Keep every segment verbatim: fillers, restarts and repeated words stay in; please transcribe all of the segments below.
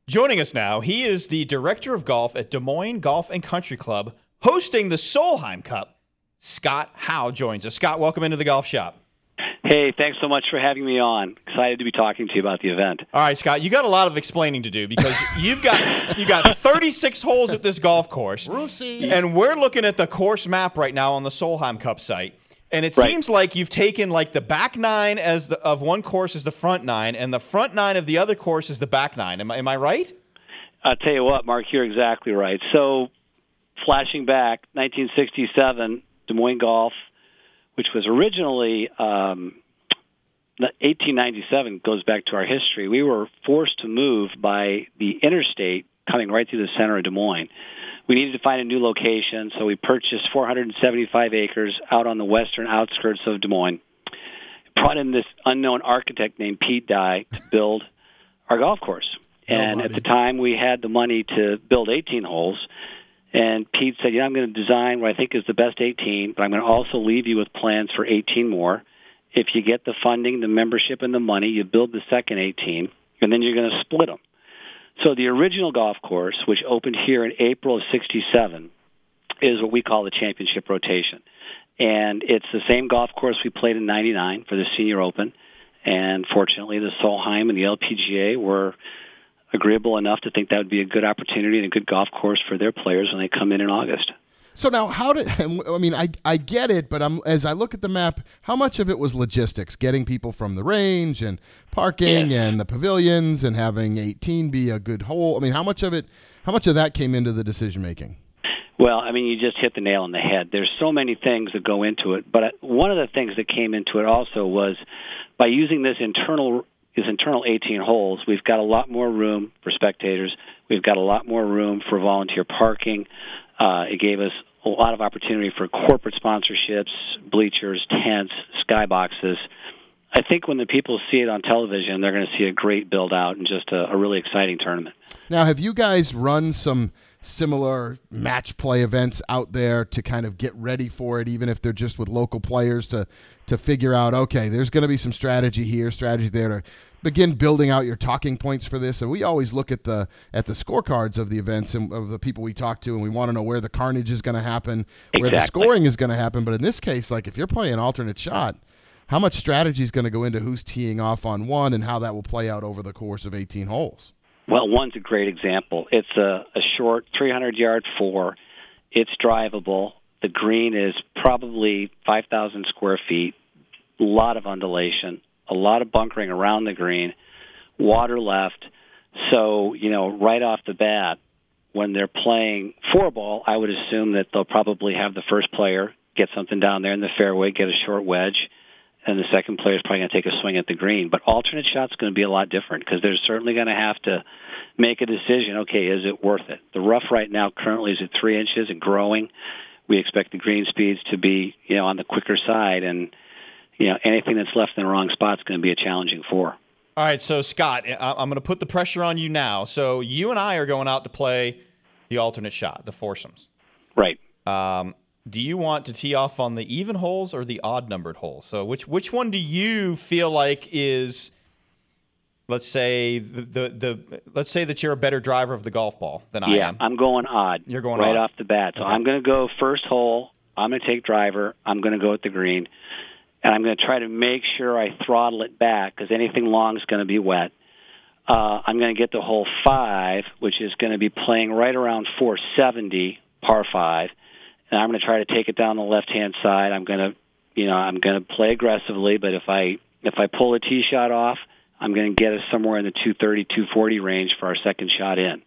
Joining us now, he is the director of golf at Des Moines Golf and Country Club, hosting the Solheim Cup. Scott Howe joins us. Scott, welcome into the golf shop. Hey, thanks so much for having me on. Excited to be talking to you about the event. All right, Scott, you got a lot of explaining to do because you've got you got thirty-six holes at this golf course, Brucey. And we're looking at the course map right now on the Solheim Cup site. And it Right. seems like you've taken like the back nine as the, of one course is the front nine, and the front nine of the other course is the back nine. Am I, am I right? I'll tell you what, Mark, you're exactly right. So, flashing back, nineteen sixty-seven, Des Moines Golf, which was originally um, eighteen ninety-seven, goes back to our history. We were forced to move by the interstate coming right through the center of Des Moines. We needed to find a new location, so we purchased four hundred seventy-five acres out on the western outskirts of Des Moines. Brought in this unknown architect named Pete Dye to build our golf course. And Nobody. at the time, we had the money to build eighteen holes. And Pete said, yeah, I'm going to design what I think is the best eighteen, but I'm going to also leave you with plans for eighteen more. If you get the funding, the membership, and the money, you build the second eighteen, and then you're going to split them. So the original golf course, which opened here in April of sixty-seven, is what we call the championship rotation. And it's the same golf course we played in ninety-nine for the Senior Open. And fortunately, the Solheim and the L P G A were agreeable enough to think that would be a good opportunity and a good golf course for their players when they come in in August. So now, how did I mean? I I get it, but I'm as I look at the map, how much of it was logistics, getting people from the range and parking Yes. and the pavilions and having eighteen be a good hole? I mean, how much of it, how much of that came into the decision making? Well, I mean, you just hit the nail on the head. There's so many things that go into it, but one of the things that came into it also was by using this internal these internal eighteen holes, we've got a lot more room for spectators. We've got a lot more room for volunteer parking. Uh, it gave us a lot of opportunity for corporate sponsorships, bleachers, tents, skyboxes. I think when the people see it on television, they're going to see a great build-out and just a, a really exciting tournament. Now, have you guys run some similar match play events out there to kind of get ready for it, even if they're just with local players to to figure out, okay, there's going to be some strategy here, strategy there to begin building out your talking points for this? And we always look at the at the scorecards of the events and of the people we talk to, and we want to know where the carnage is going to happen, where the Exactly. scoring is going to happen. But in this case, like if you're playing alternate shot, how much strategy is going to go into who's teeing off on one and how that will play out over the course of eighteen holes? Well, one's a great example. It's a, a short three hundred yard four. It's drivable. The green is probably five thousand square feet, a lot of undulation, a lot of bunkering around the green, water left. So, you know, right off the bat, when they're playing four ball, I would assume that they'll probably have the first player get something down there in the fairway, get a short wedge, and the second player is probably going to take a swing at the green. But alternate shot's going to be a lot different because they're certainly going to have to make a decision, okay, is it worth it? The rough right now currently is at three inches and growing. We expect the green speeds to be, you know, on the quicker side, and, you know, anything that's left in the wrong spot is going to be a challenging four. All right, so Scott, I- I'm going to put the pressure on you now. So you and I are going out to play the alternate shot, the foursomes. Right. Um, do you want to tee off on the even holes or the odd-numbered holes? So which which one do you feel like is, let's say the the, the let's say that you're a better driver of the golf ball than I Yeah, am? I'm going odd. You're going right odd. off the bat. So Okay. I'm going to go first hole. I'm going to take driver. I'm going to go at the green. And I'm going to try to make sure I throttle it back because anything long is going to be wet. Uh, I'm going to get to hole five, which is going to be playing right around four seventy, par five. And I'm going to try to take it down the left-hand side. I'm going to, you know, I'm going to play aggressively, but if I if I pull a tee shot off, I'm going to get us somewhere in the two thirty, two forty range for our second shot in.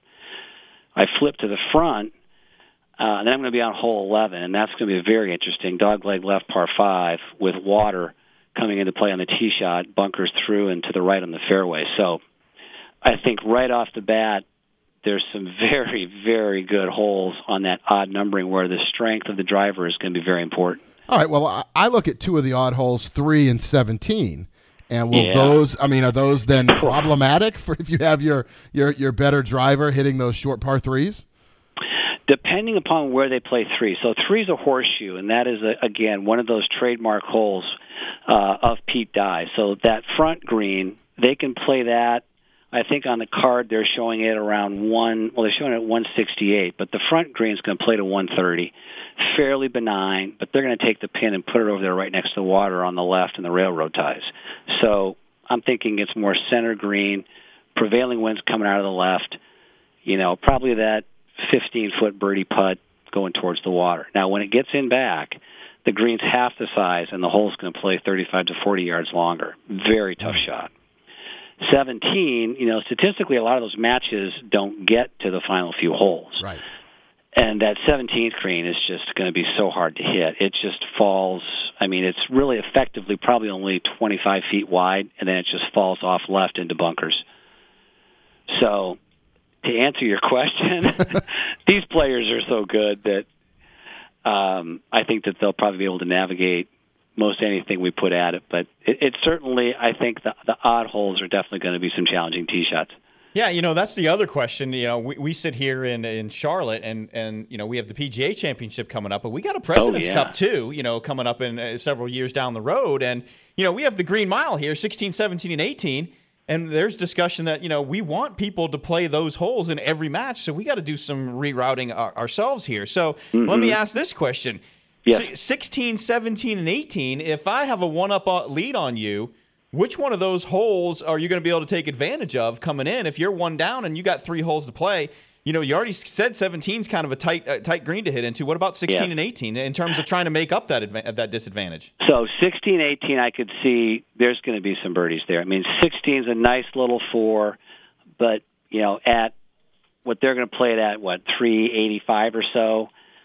I flip to the front, uh, and then I'm going to be on hole eleven, and that's going to be very interesting. Dogleg left par five with water coming into play on the tee shot, bunkers through and to the right on the fairway. So I think right off the bat, there's some very, very good holes on that odd numbering where the strength of the driver is going to be very important. All right, well, I- I look at two of the odd holes, three and seventeen. And will Yeah. those, I mean, are those then problematic for if you have your, your, your better driver hitting those short par threes? Depending upon where they play three. So three is a horseshoe, and that is, a, again, one of those trademark holes uh, of Pete Dye. So that front green, they can play that I think on the card they're showing it around one. Well, they're showing it at one sixty-eight, but the front green's going to play to one thirty. Fairly benign, but they're going to take the pin and put it over there right next to the water on the left and the railroad ties. So I'm thinking it's more center green, prevailing winds coming out of the left. You know, probably that fifteen-foot birdie putt going towards the water. Now, when it gets in back, the green's half the size, and the hole's going to play thirty-five to forty yards longer. Very tough shot. seventeen, you know, statistically, a lot of those matches don't get to the final few holes. Right. And that seventeenth green is just going to be so hard to hit. It just falls. I mean, it's really effectively probably only twenty-five feet wide, and then it just falls off left into bunkers. So, to answer your question, these players are so good that um, I think that they'll probably be able to navigate most anything we put at it. But it, it certainly, I think the, the odd holes are definitely going to be some challenging tee shots. Yeah, you know, that's the other question. You know, we, we sit here in, in Charlotte, and, and, you know, we have the P G A Championship coming up, but we got a President's oh, yeah. Cup, too, you know, coming up in uh, several years down the road. And, you know, we have the Green Mile here, sixteen, seventeen, and eighteen, and there's discussion that, you know, we want people to play those holes in every match, so we got to do some rerouting our, ourselves here. So mm-hmm. let me ask this question. Yes. sixteen, seventeen, and eighteen, if I have a one-up lead on you, which one of those holes are you going to be able to take advantage of coming in? If you're one down and you got three holes to play, you know, you already said seventeen is kind of a tight uh, tight green to hit into. What about sixteen yeah. and eighteen in terms of trying to make up that adva- that disadvantage? So sixteen, eighteen, I could see there's going to be some birdies there. I mean, sixteen is a nice little four, but, you know, at what they're going to play it at, what, three eighty-five or so,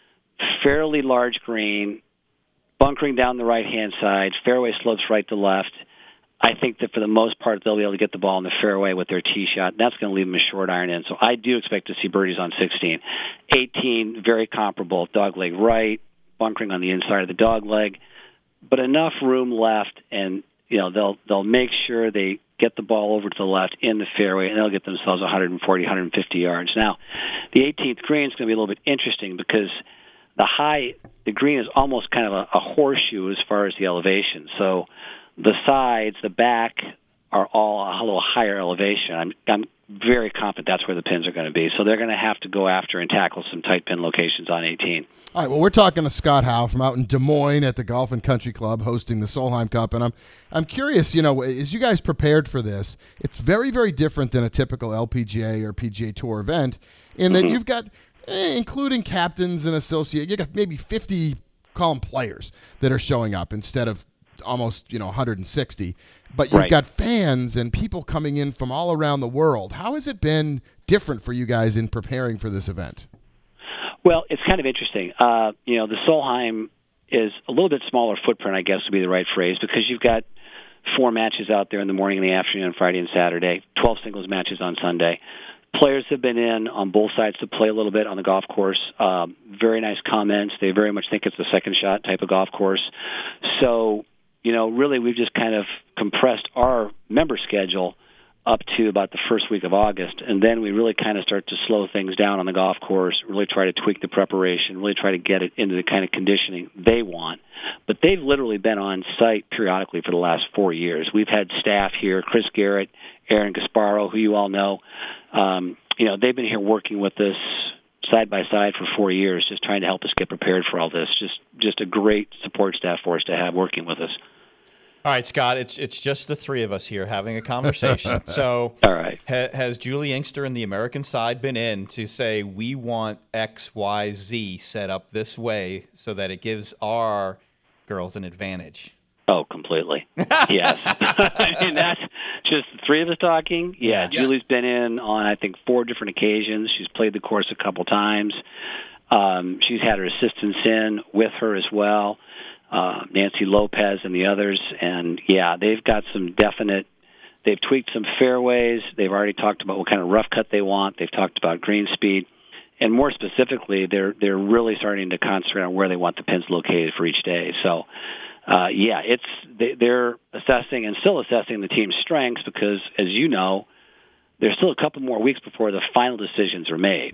fairly large green, bunkering down the right-hand side, fairway slopes right to left. I think that for the most part, they'll be able to get the ball in the fairway with their tee shot. That's going to leave them a short iron in. So I do expect to see birdies on sixteen. eighteen, very comparable. Dogleg right, bunkering on the inside of the dogleg, but enough room left, and you know they'll they'll make sure they get the ball over to the left in the fairway, and they'll get themselves one forty, one fifty yards. Now, the eighteenth green is going to be a little bit interesting because the high, the green is almost kind of a, a horseshoe as far as the elevation. So the sides, the back, are all a little higher elevation. I'm, I'm very confident that's where the pins are going to be. So they're going to have to go after and tackle some tight pin locations on eighteen. All right, well, we're talking to Scott Howe from out in Des Moines at the Golf and Country Club hosting the Solheim Cup. And I'm I'm curious, you know, as you guys prepared for this, it's very, very different than a typical L P G A or P G A Tour event in that mm-hmm. you've got, eh, including captains and associates, you got maybe fifty, call them players, that are showing up instead of almost, you know, one hundred sixty, but you've right. got fans and people coming in from all around the world. How has it been different for you guys in preparing for this event? Well, it's kind of interesting. Uh, you know, the Solheim is a little bit smaller footprint, I guess would be the right phrase, because you've got four matches out there in the morning and the afternoon on Friday and Saturday, twelve singles matches on Sunday. Players have been in on both sides to play a little bit on the golf course. Um, very nice comments. They very much think it's a second shot type of golf course. So, you know, really we've just kind of compressed our member schedule up to about the first week of August, and then we really kind of start to slow things down on the golf course, really try to tweak the preparation, really try to get it into the kind of conditioning they want. But they've literally been on site periodically for the last four years. We've had staff here, Chris Garrett, Aaron Gasparo, who you all know. Um, you know, they've been here working with us side by side for four years, just trying to help us get prepared for all this. Just just a great support staff for us to have working with us. All right, Scott, it's it's just the three of us here having a conversation. So all right. ha- has Julie Inkster and the American side been in to say we want X, Y, Z set up this way so that it gives our girls an advantage? Oh, completely. Yes. I mean, that's just the three of us talking. Yeah, yeah, Julie's been in on, I think, four different occasions. She's played the course a couple times. Um, she's had her assistants in with her as well. Uh, Nancy Lopez and the others, and yeah, they've got some definite, they've tweaked some fairways, they've already talked about what kind of rough cut they want, they've talked about green speed, and more specifically, they're they're really starting to concentrate on where they want the pins located for each day. So, uh, yeah, it's they, they're assessing and still assessing the team's strengths because, as you know, there's still a couple more weeks before the final decisions are made. Yep.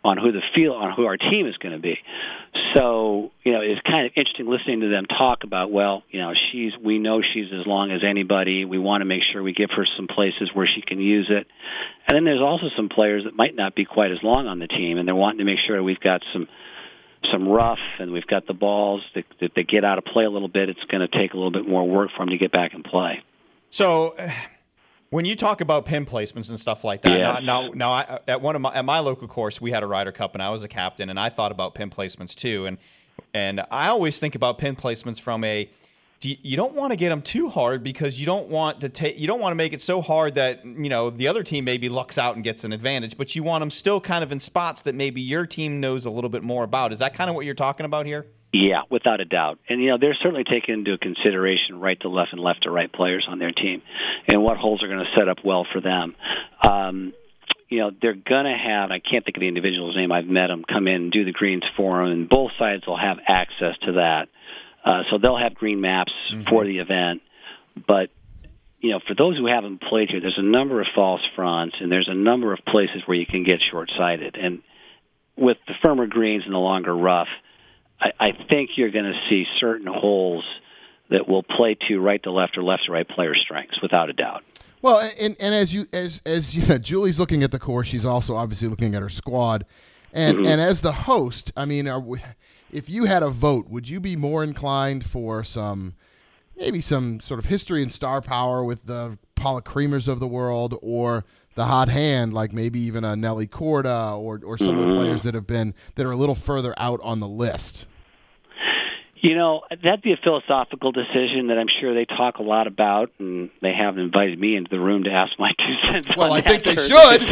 on who the field on who our team is going to be. So, you know, it's kind of interesting listening to them talk about, well, you know, she's we know she's as long as anybody. We want to make sure we give her some places where she can use it. And then there's also some players that might not be quite as long on the team, and they're wanting to make sure we've got some some rough and we've got the balls that, that they get out of play a little bit. It's going to take a little bit more work for them to get back and play. So when you talk about pin placements and stuff like that, yes. now, now, now I, at one of my at my local course, we had a Ryder Cup, and I was a captain, and I thought about pin placements too. And and I always think about pin placements from a you don't want to get them too hard because you don't want to take you don't want to make it so hard that you know the other team maybe lucks out and gets an advantage, but you want them still kind of in spots that maybe your team knows a little bit more about. Is that kind of what you're talking about here? Yeah, without a doubt. And, you know, they're certainly taking into consideration right to left and left to right players on their team and what holes are going to set up well for them. Um, you know, they're going to have, I can't think of the individual's name, I've met them, come in and do the greens for them, and both sides will have access to that. Uh, so they'll have green maps mm-hmm. for the event. But, you know, for those who haven't played here, there's a number of false fronts, and there's a number of places where you can get short-sighted. And with the firmer greens and the longer rough, I, I think you're going to see certain holes that will play to right to left or left to right player strengths, without a doubt. Well, and, and as you as as you know, Julie's looking at the course, she's also obviously looking at her squad, and mm-hmm. and as the host, I mean, are we, if you had a vote, would you be more inclined for some maybe some sort of history and star power with the Paula Creamers of the world, or the hot hand like maybe even a Nelly Korda, or or some mm-hmm. of the players that have been that are a little further out on the list? You know, that'd be a philosophical decision that I'm sure they talk a lot about, and they haven't invited me into the room to ask my two cents. Well, on I that think they should.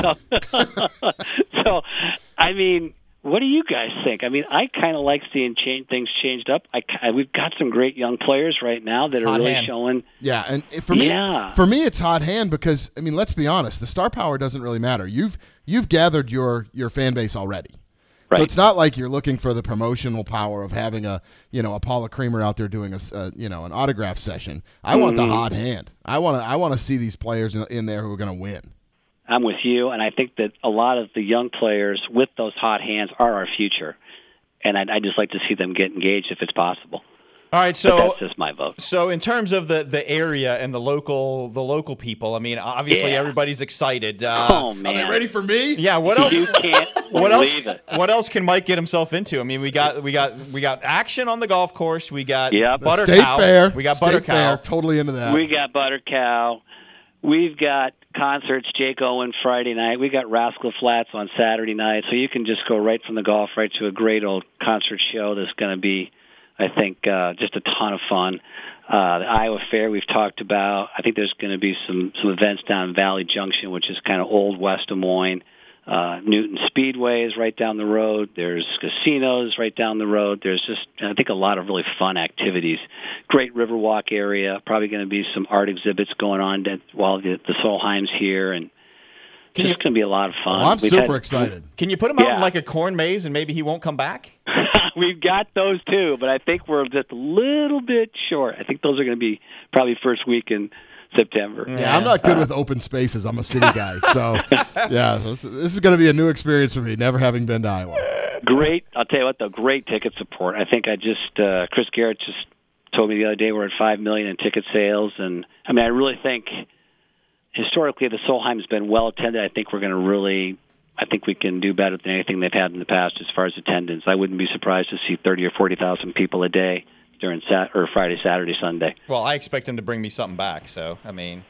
So, so, I mean, what do you guys think? I mean, I kind of like seeing change, things changed up. I, I, we've got some great young players right now that are hot really hand. showing. Yeah, and for me, yeah. for me, it's hot hand because I mean, let's be honest, the star power doesn't really matter. You've you've gathered your your fan base already. Right. So it's not like you're looking for the promotional power of having a, you know, a Paula Creamer out there doing a, uh, you know, an autograph session. I mm-hmm. want the hot hand. I want to, I want to see these players in, in there who are going to win. I'm with you, and I think that a lot of the young players with those hot hands are our future, and I'd, I'd just like to see them get engaged if it's possible. All right, so but that's just my vote. So in terms of the, the area and the local the local people, I mean, obviously yeah. everybody's excited. Uh, oh man, are they ready for me? Yeah. What else? You can't what else? believe it. What else can Mike get himself into? I mean, we got we got we got action on the golf course. We got yep. Butter State Cow. Fair. We got State Butter Fair. Cow. Totally into that. We got Butter Cow. We've got concerts, Jake Owen Friday night. We got Rascal Flats on Saturday night. So you can just go right from the golf right to a great old concert show that's going to be, I think, uh, just a ton of fun. Uh, the Iowa Fair we've talked about. I think there's going to be some, some events down in Valley Junction, which is kind of old West Des Moines. Uh, Newton Speedway is right down the road. There's casinos right down the road. There's just, I think, a lot of really fun activities. Great Riverwalk area. Probably going to be some art exhibits going on that, while the, the Solheim's here, and Can it's going to be a lot of fun. Well, I'm We've super had, excited. Can you put him out Yeah. in like a corn maze and maybe he won't come back? We've got those too, but I think we're just a little bit short. I think those are going to be probably first week in September. Yeah, I'm not good uh, with open spaces. I'm a city guy. So, yeah, this, this is going to be a new experience for me, never having been to Iowa. Great. I'll tell you what, though, great ticket support. I think I just, uh, Chris Garrett just told me the other day we're at five million dollars in ticket sales. And, I mean, I really think historically the Solheim's been well attended. I think we're going to really, I think we can do better than anything they've had in the past as far as attendance. I wouldn't be surprised to see thirty or forty thousand people a day during Sat or Friday, Saturday, Sunday. Well, I expect him to bring me something back. So, I mean,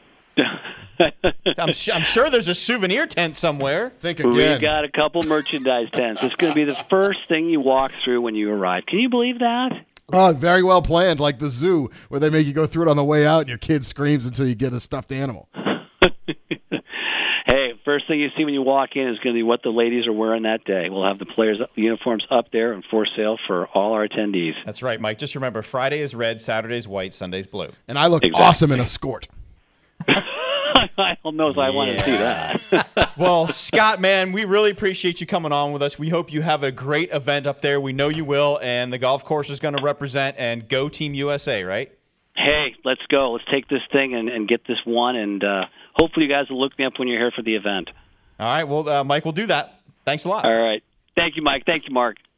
I'm, sh- I'm sure there's a souvenir tent somewhere. Think again. We've got a couple merchandise tents. It's going to be the first thing you walk through when you arrive. Can you believe that? Oh, very well planned, like the zoo, where they make you go through it on the way out and your kid screams until you get a stuffed animal. Hey, first thing you see when you walk in is going to be what the ladies are wearing that day. We'll have the players' uniforms up there and for sale for all our attendees. That's right, Mike. Just remember, Friday is red, Saturday is white, Sunday's blue. And I look Exactly. awesome in a skirt. I don't know if I want to see that. Well, Scott, man, we really appreciate you coming on with us. We hope you have a great event up there. We know you will, and the golf course is going to represent, and go Team U S A, right? Hey, let's go. Let's take this thing and, and get this one, and uh, hopefully you guys will look me up when you're here for the event. All right, well, uh, Mike, we'll do that. Thanks a lot. All right. Thank you, Mike. Thank you, Mark.